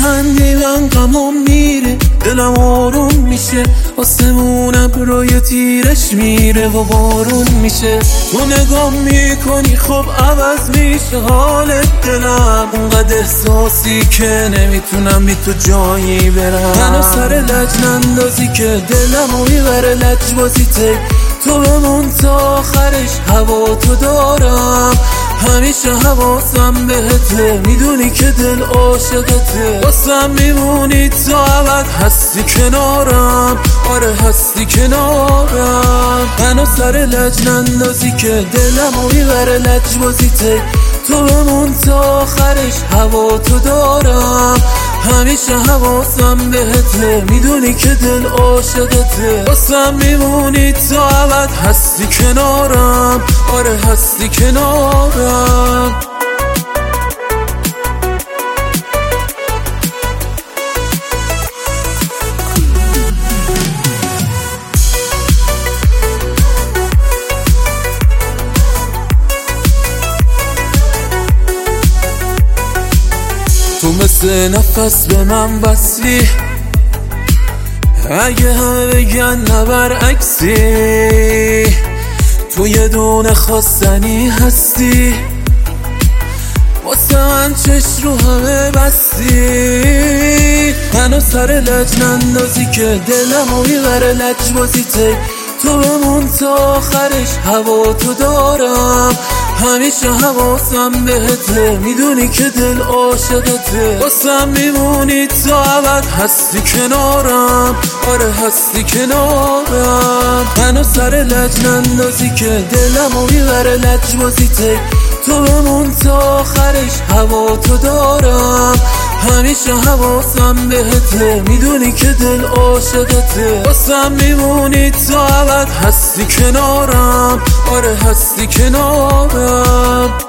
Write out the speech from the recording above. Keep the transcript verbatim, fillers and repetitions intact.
میخندی من غمم میره، دلم آروم میشه، آسمونم روی تیرش میره و بارون میشه. تو نگاه میکنی خب عوض میشه حالت دلم، اونقدر احساسی که نمیتونم بی تو جایی برم. منو سر لج نندازی که دلمو میبره لجبازیته، تو بمون تا آخرش هوا تو دارم، همیشه حواسم بهته، میدونی که دل عاشقته، واسم میمونی تا ابد، هستی کنارم، آره هستی کنارم. منو سر لج نندازی که دلمو میبره لجبازیته، تو بمون تا آخرش هوا تو دارم، همیشه حواسم بهته، میدونی که دل عاشقته، واسم میمونی تا ابد، هستی کنارم، آره هستی کنارم. تو مثل نفس به من وصلی، اگه همه بگن نه برعکسی، تو یه دونه خواستنی هستی، واسه من چشم رو همه بستی. منو سر لج نندازی که دلمو میبره لجبازیته، تو بمون تا آخرش هوا تو دارم، همیشه حواسم بهته، میدونی که دل عاشقته، واسم میمونی تا ابد، هستی کنارم، آره هستی کنارم. منو سر لج نندازی که دلمو میبره لجبازیته، تو بمون تا آخرش هوا تو دارم، همیشه حواسم بهته، میدونی که دل عاشقته، واسم میمونی تا ابد، هستی کنارم، آره هستی کنارم.